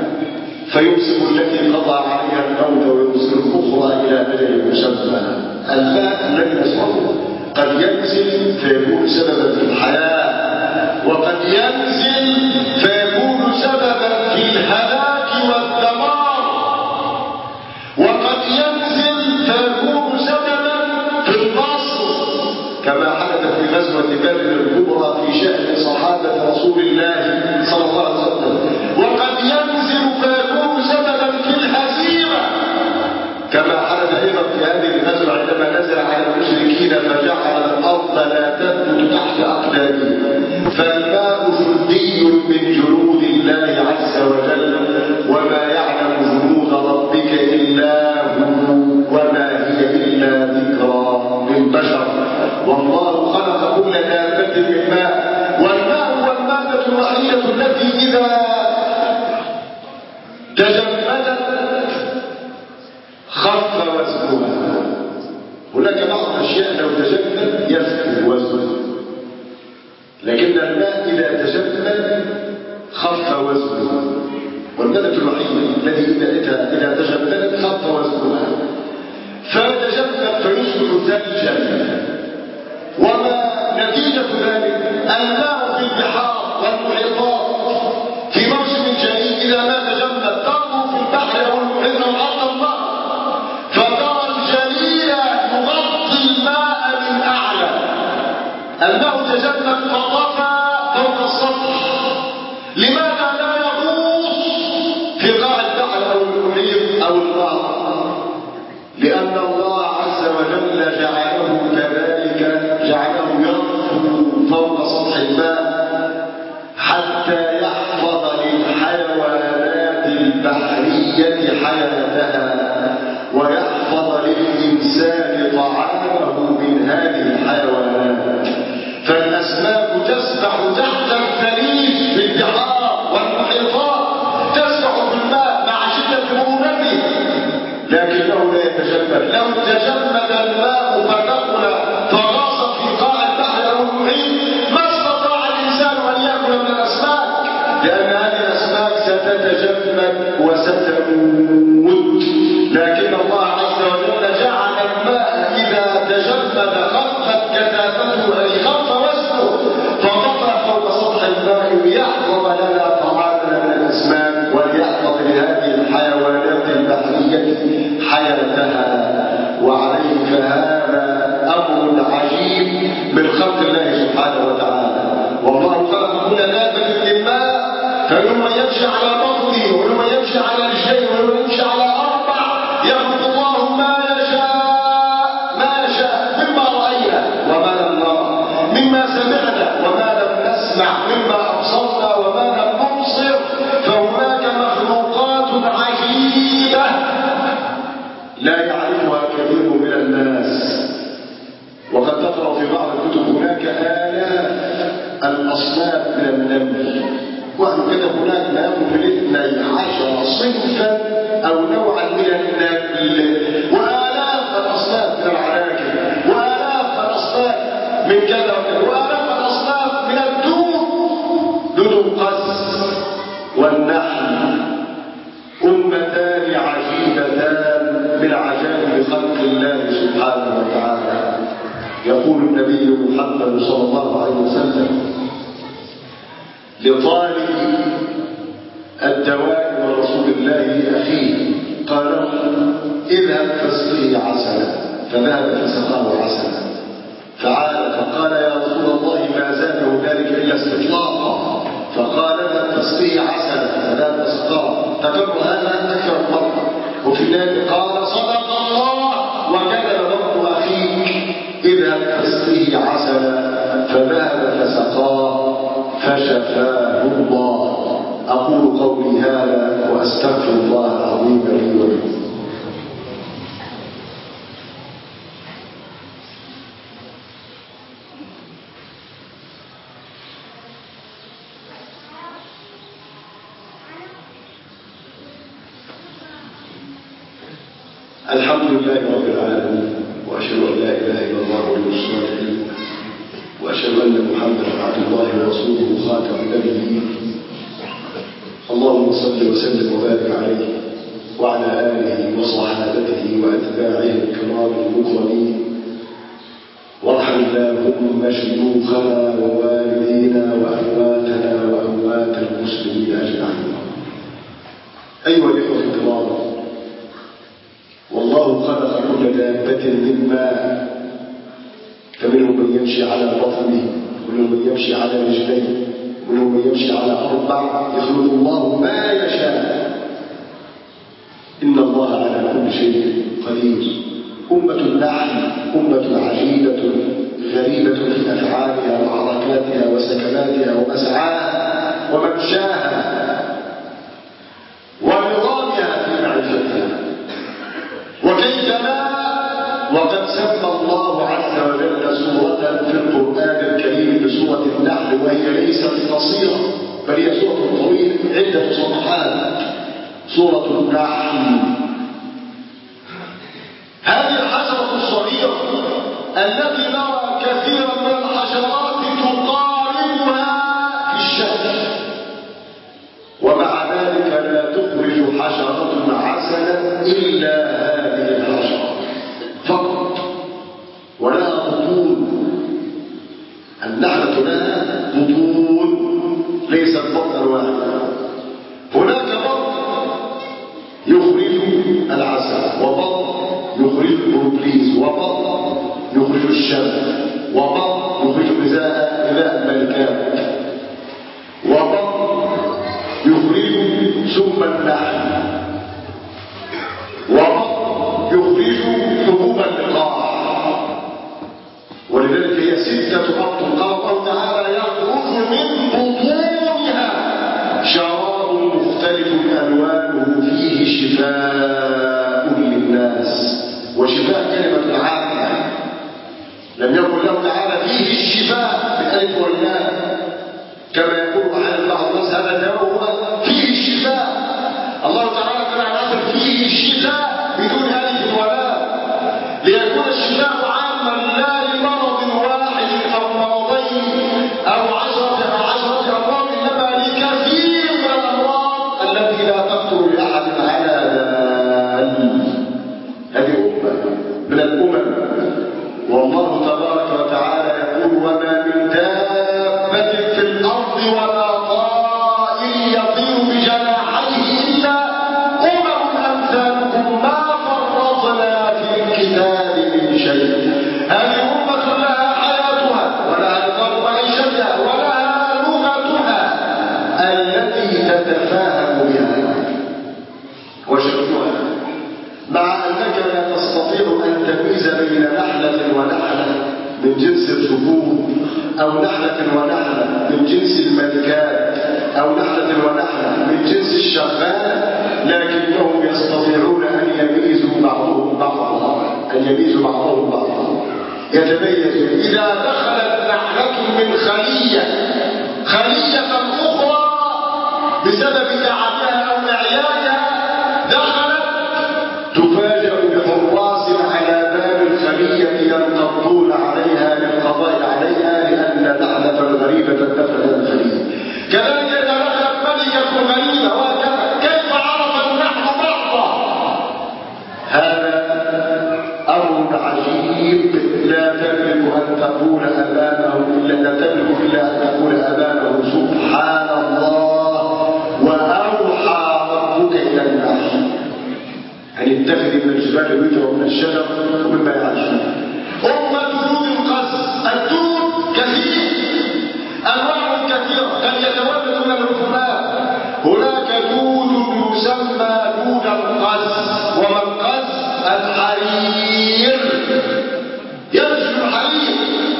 Speaker 1: فيمسك التي قضى عليها الموت ويرسل الأخرى إلى أجل مسمى. الماء الذي نشربه قد ينزل فيكون سببا في الحياة وقد ينزل فيكون سببا في الهلاك والدمار وقد ينزل فيكون سببا في النصر كما حدث في غزوة بدر الكبرى في شأن صحابة رسول الله صلى الله عليه وسلم، وقد ينزل فيكون سببا في الهزيمة كما حدث أيضا في هذه الغزوة عندما نزل على المشركين فجعل الأرض لا تثبت تحت أقدامهم. فالماء جندي من جنود الله عز وجل وما يعلم جنود ربك إلا هو وما هي إلا ذكرى للبشر. والله خلق كل دابة من ماء والماء هو المادة الوحيدة التي إذا تجمدت خف وزنها. هناك بعض الأشياء لو تجمد يفقد وزنه، لكن الماء إذا تجمد والندة الوحيدة الذي إذا إذا تجمدت خف وزنها فيتجمد فيصبح ثلجا. وما نتيجة ذلك؟ الماء في البحار والمحيطات في موسم الجليد إذا ما تجمد تربو في البحر أو المحيط أو حتى البحر فترى الجليد يغطي الماء من أعلى. الماء تجمد فطفى فوق السطح. لماذا لا يغوص في قاع البحر أو المحيط أو البحر؟ لأن الله عز وجل جعله كذلك، جعله يرفو فوق سطح الماء حتى يحفظ للحيوانات البحرية حياتها ويحفظ للإنسان طعامه من هذه الحيوانات. فالأسماك تسبح تحت الثليج في البحار والمحيطات، تسبح في الماء مع شدة مرونته، لكنه لا يتجمد. لو تجمد الماء فتقل فغاص في قاع البحر أو المحيط ما استطاع الإنسان أن يأكل من الأسماك، لأن هذه الأسماك ستتجمد وستموت. لكن الله عز وجل جعل الماء إذا تجمد خفت كثافته أي خف وزنه فطفى فوق سطح الماء ليحفظ لنا طعامنا من الأسماك وليحفظ لهذه الحيوانات البحرية حياتها. وعليه فهذا أمر عجيب من خلق الله سبحانه وتعالى. والله خلق كل دابة من ماء، فمنهم من يمشي على بطنه ومنهم من يمشي على رجلين ومنهم من يمشي على أربع. يخلق الله ما يشاء ما يشاء مما رأينا وما لم نرى، مما سمعنا وما لم نسمع، مما أبصرنا وما لم نبصر. فهناك مخلوقات عجيبة لا يعرفها كثير من الناس. وقد تقرأ في بعض الكتب هناك آلاف الأصناف من النمل، وهكذا هناك ما يكون من اثني عشر صنفا أو نوعا من النمل، وآلاف الأصناف من العناكب، وآلاف الأصناف من كذا وكذا، وآلاف الأصناف من الدود، دود القز والنحل. أمتان عجيبتان من عجائب خلق الله سبحانه وتعالى. يقول النبي محمد صلى الله عليه وسلم لطالب الدواء من رسول الله لأخيه، قال اذهب فاسقه عسلا، فذهب فسقاه عسلا، فعاد فقال يا رسول الله ما زاده ذلك إلا استطلاقا، فقال اذهب فاسقه عسلا، فذهب فسقاه. تكرر هذا أكثر مرة. وفي ذلك قال صدق الله وكذب ضرب أخيك، اذهب فاسقه عسلا، فذهب فسقاه فشفاه الله. أقول قولي هذا وأستغفر الله العظيم لي ولكم. الحمد لله رب العالمين، وأشهد أن لا إله إلا الله ولي الصالحين، وأشهد أن محمدا عبد الله ورسوله خاتم النبيين. اللهم صل وسلم وبارك عليه وعلى آله وصحابته وأتباعه الكرام المكرمين. وارحم اللهم شيوخنا ووالدينا وأمواتنا وأموات المسلمين أجمعين. أيها الإخوة الكرام، والله خلق كل دابة من ماء، فمنهم من يمشي على بطنه ومنهم من يمشي على رجلين ومنهم من يمشي على أربع. يخلق الله ما يشاء، إن الله على كل شيء قدير. أمة النحل أمة عجيبة غريبة في أفعالها وحركاتها وسكناتها ومسعاها وممشاها ونظامها في معرفتها. وكيف لا وقد سمى الله عز وجل سورة في القرآن الكريم بسورة النحل، وهي ليست قصيرة بل هي سورة طويلة عدة صفحات، سورة النحل. هذه الحشرة الصغيرة التي نرى كثيرا من الحشرات تقاربها في الشكل، ومع ذلك لا تقارب النحلة لها بطون ليست بطنا واحدا. هناك بطن يخرج العسل، وبطن يخرج البروتليز، وبطن يخرج الشمس، وبطن يخرج غذاء غذاء الملكات، وبطن يخرج سم النحل، وبطن يخرج حبوب اللقاح. ولذلك هي ستة أبطن. قال الله تعالى يخرج من بطونها شراب مختلف ألوانه فيه شفاء للناس. وشفاء كلمة عامة، لم يقل له تعالى فيه الشفاء بالألف واللام كما يقول أحيانا بعض الناس هذا الدواء فيه الشفاء. الله تعالى كما يقول فيه الشفاء بدون ألف ولام ليكون الشفاء عاما لا لمرض واحد أو مرضين أو عشرة أو عشرة أمراض، إنما لكثير من الأمراض التي لا تخطر لأحد على بال. هذه أمة من الأمم. والله تبارك وتعالى يقول وما من دابة في الأرض ولا طائر يطير بجناحيه إلا أمم أمثالكم ما فرطنا في الكتاب من شيء. هذه أمة لها حياتها ولها نظام معيشتها ولها لغتها التي تتفاهم بها وشكلها، مع أنك لا تستطيع أن تميز بين نحلة ونحلة من جنس الذكور، أو نحلة ونحلة من جنس الملكات، أو نحلة ونحلة من جنس الشغال، لكنهم يستطيعون أن يميزوا بعضهم بعضا، أن يميزوا بعضهم بعضا، يتميزوا. إذا دخلت نحلة من خلية خلية أخرى بسبب تعبها أو إعيائها دخلت تفاجأ بحراس على باب الخلية ينقضون عليها للقضاء عليها لأن نحلة غريبة دخلت الخلية. كذلك إذا دخلت ملكة غريبة وهكذا، كيف عرف النحل بعضه؟ هذا أمر عجيب لا تملك أن تقول أمامه إلا لا تملك إلا أن تقول أمامه سبحان الله وأوحى ربك إلى النحل أن يتخذ من الجبال بيوتا ومن الشجر ومما يعيشون. أمة دود القز، الدود كثير أنواع كثيرة قد يتولد من الركبان. هناك دود يسمى دود القز، وما القز؟ الحرير، ينسل الحرير.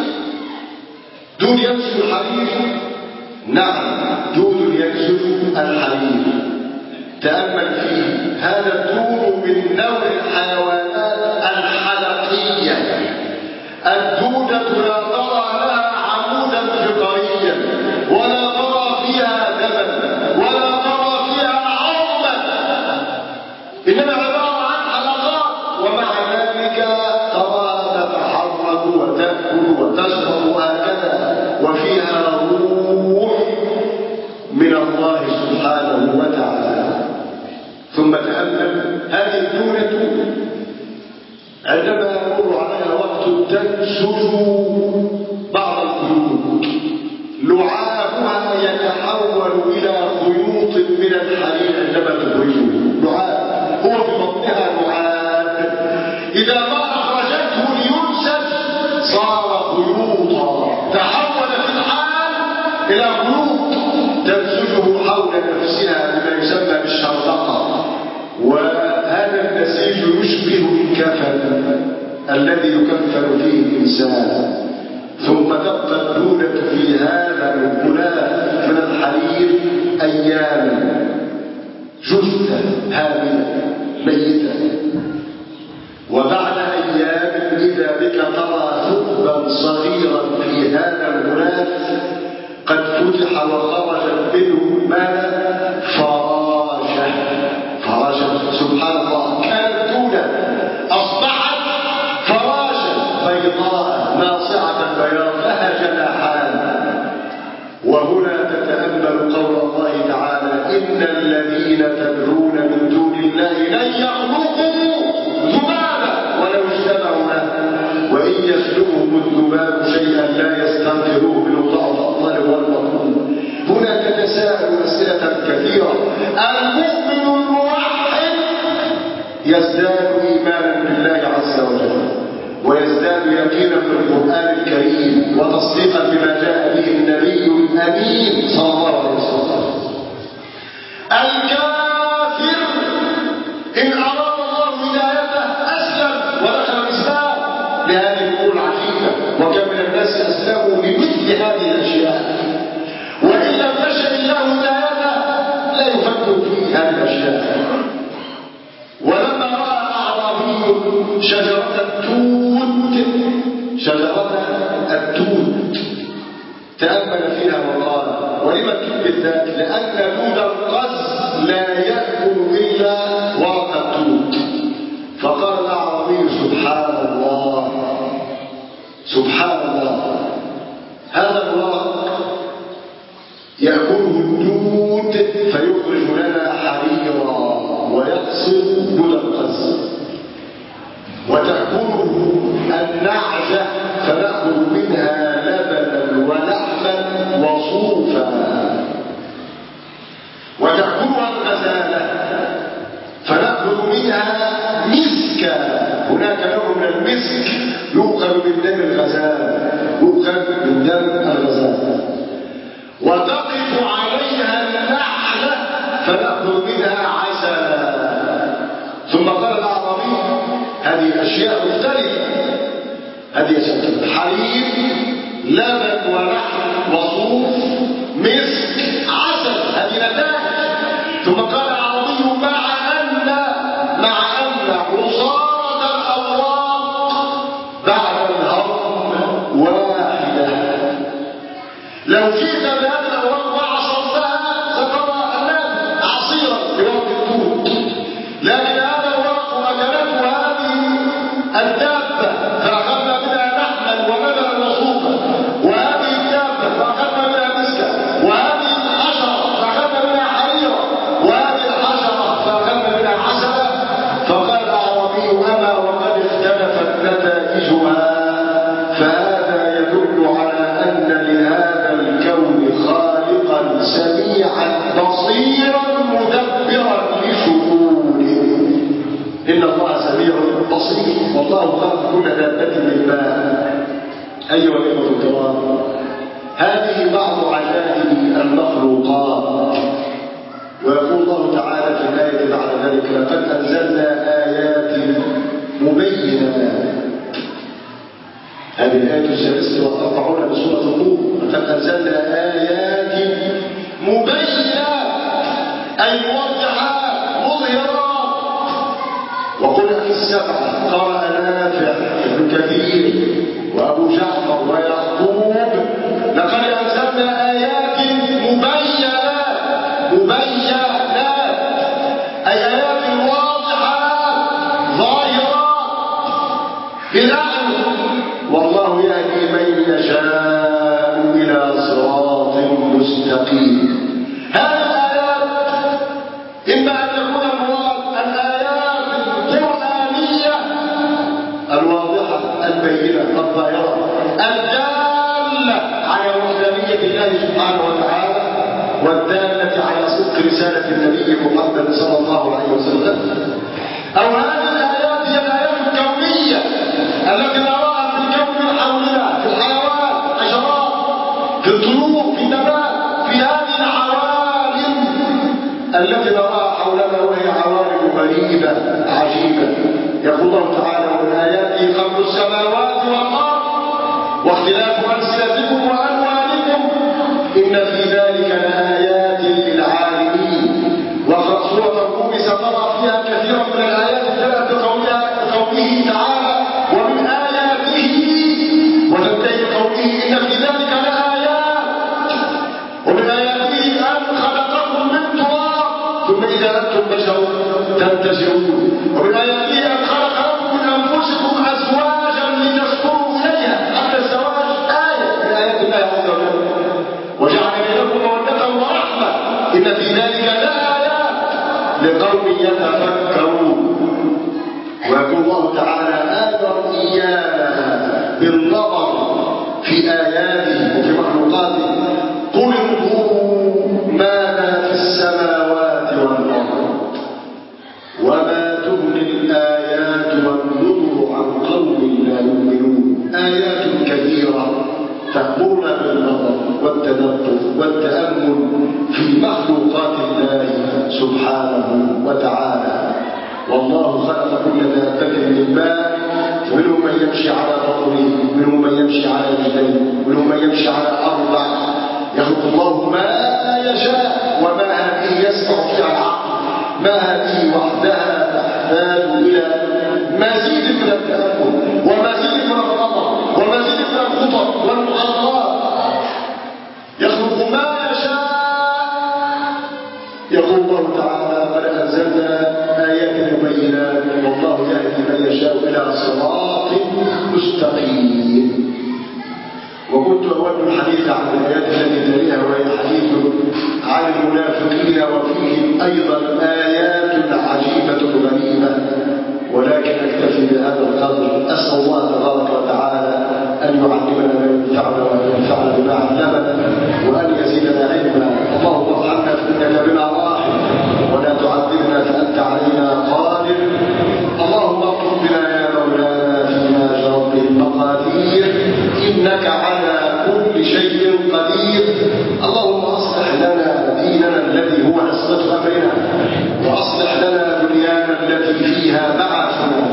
Speaker 1: دود ينسل الحرير، نعم دود ينسل الحرير. تأمل فيه، هذا الدود من نوع الحيوانات الحلقية. الدودة لا ترى لها عمودا فقريا ولا ترى فيها دما ولا ترى فيها عظما، إنما عبارة عن حلقات، ومع ذلك تراها تتحرك وتأكل وتشرب وهكذا، وفيها روح من الله سبحانه وتعالى. ثم تأمل هذه الدودة عندما يمر عليها وقت تنسج بعض الخيوط، لعابها يتحول إلى خيوط من الحرير عندما تخرجه. لعاب هو في بطنها لعاب، إذا ما أخرجته لينسج صار خيوطا، تحول في الحال إلى خيوط تنسجه حول نفسها بما يسمى بالشرطقة. وهذا النسيج يشبه الكفن الذي يكفن فيه الإنسان. ثم تبقى الدودة في هذا الغلاف من الحرير أياما، جثة هامدة ميتة. وبعد أيام إذا بك ترى ثقبا صغيرا في هذا الغلاف قد فتح وخرجت منه ماذا؟ فراشة. فراشة، سبحان الله، كانت دودة أصبحت فراشة بيضاء ناصعة البياض لها جناحان. وهنا تتأمل قول الله تعالى إن الذين تدعون من دون الله لن يخلقوا ذبابا ولو اجتمعوا له وإن يسلبهم الذباب شيئا لا يستنقذوه يزداد إيمانا بالله عز وجل ويزداد يقينا بالقرآن الكريم وتصديقا بما جاء به النبي الأمين صلى الله عليه وسلم. الكافر إن أراد الله هدايته أسلم ودخل الإسلام لهذه الأمور العجيبة، وكم من الناس أسلموا بمثل هذه الأشياء، وإن لم يشأ الله هدايته لا يفكر في هذه الأشياء. ولما رأى أعرابي شجرة التوت شجرة التوت تأمل فيها وقال: ولم تثبت ذلك؟ لأن دود القز لا يأكل إلا ورق التوت. فقال الأعرابي: سبحان الله سبحان الله، هذا الورق يأكله الدود فيخرج لنا حريرا ويقصر دود القز، وتأكله النعجة فنأخذ منها لبنا ولحما وصوفا، وتأكلها الغزالة فنأخذ منها مسكا، هناك نوع من المسك يؤخذ من دم الغزال يؤخذ من دم الغزال، وتقف عليها النحلة فنأخذ منها عسلا. ثم قال الأعرابي: هذه أشياء مختلفة، هذه أشياء حليب لبن ولحم وصوف مسك عسل، هذه نتائج. ثم قال الأعرابي: مع أن مع أن عصارة الأوراق بعد الهضم واحدة، لو جئت بهذه الأوراق وعصرتها سترى النبي عصيرا بورق التوت، لكن هذا الورق أكلته هذه الدابة فأخذنا منها لحما ولبنا وصوفا، وهذه الدابة فأخذنا منها مسكا، وهذه الحشرة فأخذنا منها حريرا، وهذه الحشرة فأخذنا منها عسلا. فقال الأعرابي: أما وقد اختلفت نتائجها، فهذا يدل على أن لهذا الكون خالقا سميعا بصيرا مدبرا لشؤونه. إن الله سميع بصير، والله خلق كل دابة من ماء. أيها الإخوة الكرام، هذه بعض عجائب المخلوقات. ويقول الله تعالى في الآية بعد ذلك: لقد أنزلنا آيات مبينات. هذه الآية السادسة والأربعون من سورة النور. لقد أنزلنا آيات مبينات أي موضحات مظهرات. وقل في السبعة قرأ نافع ابن كثير وأبو جعفر ويعقوب: لقد أنزلنا آيات مبينات مبينات أي آيات واضحات ظاهرات بالأعلى، والله يهدي من يشاء إلى صراط مستقيم. هذه الآيات إما أن يكون المراد الآيات القرآنية الواضحة البينة الظاهرة الدالة على وحدانية الله سبحانه وتعالى والدالة على صدق رسالة النبي محمد صلى الله عليه وسلم، أو هذه الآيات هي الآيات الكونية التي نراها في الكون من حولنا، في الحيوان، الحشرات، في الطيور، في النبات، في هذه العوالم التي نراها حولنا، وهي عوالم غريبة عجيبة. يقول الله تعالى: ومن آياته خلق السماوات والأرض واختلاف ألسنتكم وألوانكم إن في ذلك لآيات للعالمين. وسورة الروم سترى فيها كثيرا من الآيات التي بقوله تعالى: ومن آياته، وتنتهي بقوله: إن في ذلك لآيات. ومن آياته أن خلقكم من تراب ثم إذا أنتم بشر تنتشرون. ومن آياته أن خلق لكم من أنفسكم أزواجا لتسكنوا إليها، حتى الزواج آية من آيات الله عز وجل. وجعل بينكم مودة ورحمة إن في ذلك لآيات لقوم يتفكرون. ويقول الله تعالى: آمر إيانا بالنظر في آياته وفي مخلوقاته. قل انظروا ماذا في السماوات والأرض وما تغني سبحانه وتعالى. والله خلق كل دابة من ماء، ومنهم من يمشي على بطنه، ومنهم من يمشي على رجليه، ومنهم من يمشي على أربع. يخلق الله ما يشاء، وما هذه يسمع فيها العقل، ما هذه وحدها تحتاج إلى مزيد من التأمل ومزيد من النظر ومزيد من الخطط والمحاضرات. يخلق ما يشاء. يقول الله تعالى: قد أنزلنا آيات مبينات والله يهدي من يشاء إلى صراط مستقيم. وكنت أود الحديث عن الآيات التي تليها، وهي حديث عن المنافقين، وفيه أيضا آيات عجيبة غريبة، ولكن أكتفي بهذا القدر. أسأل الله تبارك وتعالى أن يعلمنا ما ينفعنا وأن ينفعنا بما علمنا وأن يزيدنا علما. اللهم ارحمنا فإنك بنا راحم، ولا تعذبنا فأنت علينا قادر. اللهم اغفر بنا يا مولانا فيما جرت به المقادير، إنك على كل شيء قدير. اللهم أصلح لنا ديننا الذي هو عصمة أمرنا، وأصلح لنا دنيانا التي فيها بعثنا،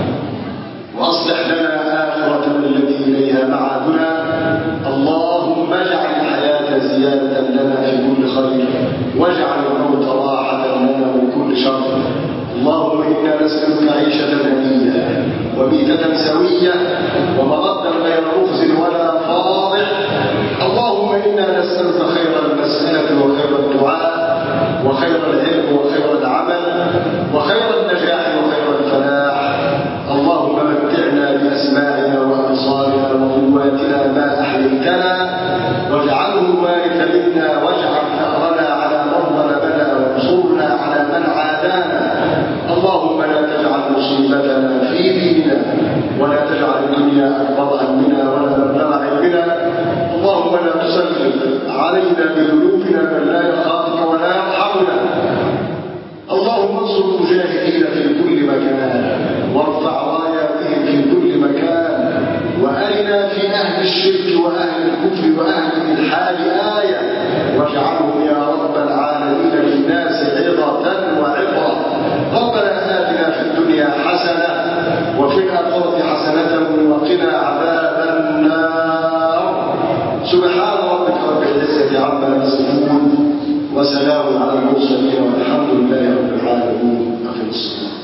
Speaker 1: وأصلح لنا آخرتنا التي إليها معادنا. اللهم اجعل الحياة زيادة لنا في كل خير، واجعل الموت راحة لنا من كل شر. اللهم إنا نسألك عيشة هنية وميتة سوية ومردا غير مخزن ولا فاضح. اللهم إنا نسألك خير المسألة وخير الدعاء وخير العلم وخير العمل وخير النجاح وخير الفلاح. اللهم متعنا بأسماعنا وأبصارنا وقواتنا ما أحييتنا، واجعله الوارث منا، واجعل ثأرنا على من ظلمنا، وانصرنا على من عادانا. اللهم لا تجعل مصيبتنا في ديننا، ولا تجعل الدنيا أكبر همنا ولا مبلغ علمنا. اللهم لا تسلط علينا بذنوبنا من لا يخافك ولا يرحمنا. اللهم انصر المجاهدين في كل مكان، وارفع راياتهم في كل مكان، وأرنا في أهل الشرك وأهل الكفر وأهل الإلحاد آية، واجعلهم يا رب العالمين للناس عظة وعبرة. ربنا آتنا في الدنيا حسنة وفي الآخرة حسنة وقنا عذاب النار. سبحان ربك رب العزة عما يصفون، وسلام على المرسلين، والحمد لله رب العالمين. أقم الصلاة.